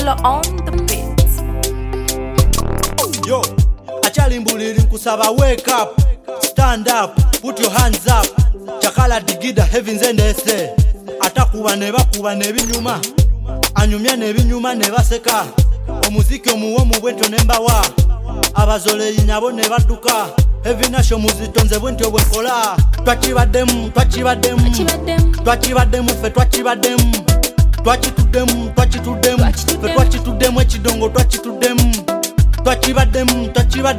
Killer on the beat. Yo, achali mbuliri nkusaba, wake up, stand up, put your hands up. Chakala digida heavens and ese. Atakuba nebinyuma, anyumya nebinyuma nebaseka. Omuziki omuwo mubwento nembawa, abazole nyabo nebaduka. Heavy Nash muzitonze bwento bwekola. Twachibademu fe twachibademu. Twachitudemu fe twachitudemu ekidongo twachitudemu. Twachibademu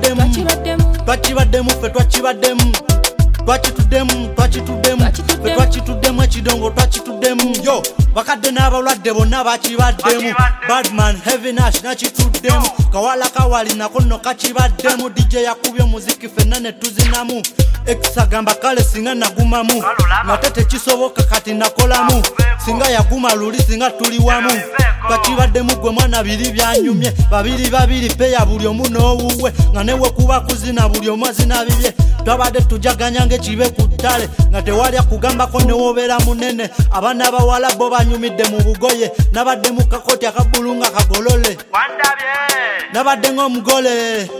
fe twachibademu. Twachitudemu fe twachitudemu ekidongo twachitudemu. Yo bakadde n'abalwadde bonna bakibaddemu. Badman Heavy Nash nakituddemu. Kawala kawali nako nno kakibaddemu. DJ yakubye omuziki fenna ne tuzinamu. Ekisagamba kale singa nagumamu, nate tekisoboka kati nakolamu. Singa yaguma luli singa tuli wamu. Twakibaddemu gwe mwana biri byanyumye. Babiri peya buli omu n'owuwe. Nga newe kuba kuzina buli omu azina bibye. Twabadde tujaganya ng'ekibe ku ttale, nga tewali akugambako ne wobeera munene. Abaana abawala bo banyumidde mu bugoye. Nabadde mu kakoti akabbulu nga kagolole. Nabadde ng'omugole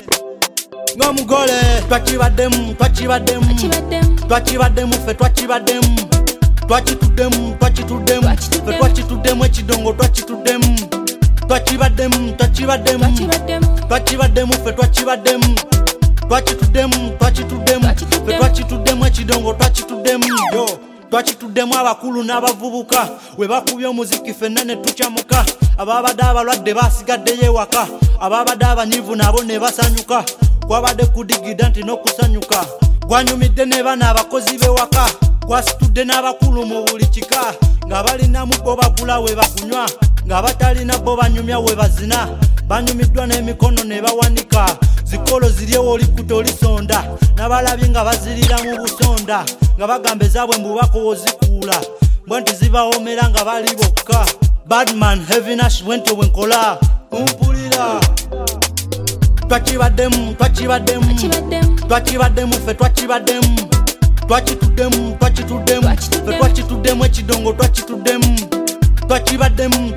twachibademu fe twachibademu. Twachitudemu fe twachitudemu ekidongo twachitudemu. Twachibademu fe twachibademu. Twachitudemu fe twachitudemu ekidongo twachitudemu. Yo twachitudemu abakulu n'abavubuka, we bakubye omuziki fenna ne tucamuka. Ababadde abalwadde basigaddeyo ewaka, ababadde abanyivu nabo ne basanyuka. Kwabadde kudigida nti n'okusanyuka. Gwanyumidde ne bana abakozi b'ewaka, kwasitudde n'abakulu mu buli kika. Nga balinamu bo bagula we bakunywa, nga batalina bo banyumya we bazina. Banyumiddwa n'emikono ne bawanika, zikolo ziryewo olikuta olisonda. N'abalabye nga bazirira mu busonda, nga bagamba ezaabwe mbubako wozikuula, mbwe nti zibawomera nga bali bokka. Badman Heavy Nash bwentyo bwenkola mpulira. Twachibademu fe twachibademu. Twachitudemu fe twachitudemu ekidongo twachitudemu. Twachibademu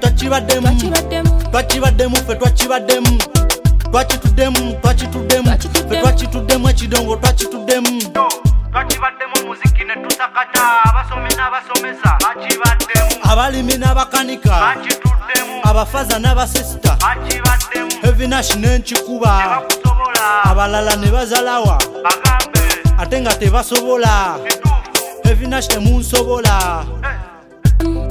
fe twachibademu. Twachitudemu fe twachitudemu ekidongo twachitudemu. Twakibaddemu muziki ne tusakata, abasomi n'abasomesa bakibaddemu, abalimi n'abakanika bakituddemu, abafaza n'abasisita bakibaddemu. Heavy Nash n'enkikuba, Tebakusobola abalala ne bazalawa bagambe ate nga tebasobola. kituufu. Heavy Nash temunsobola. Hey.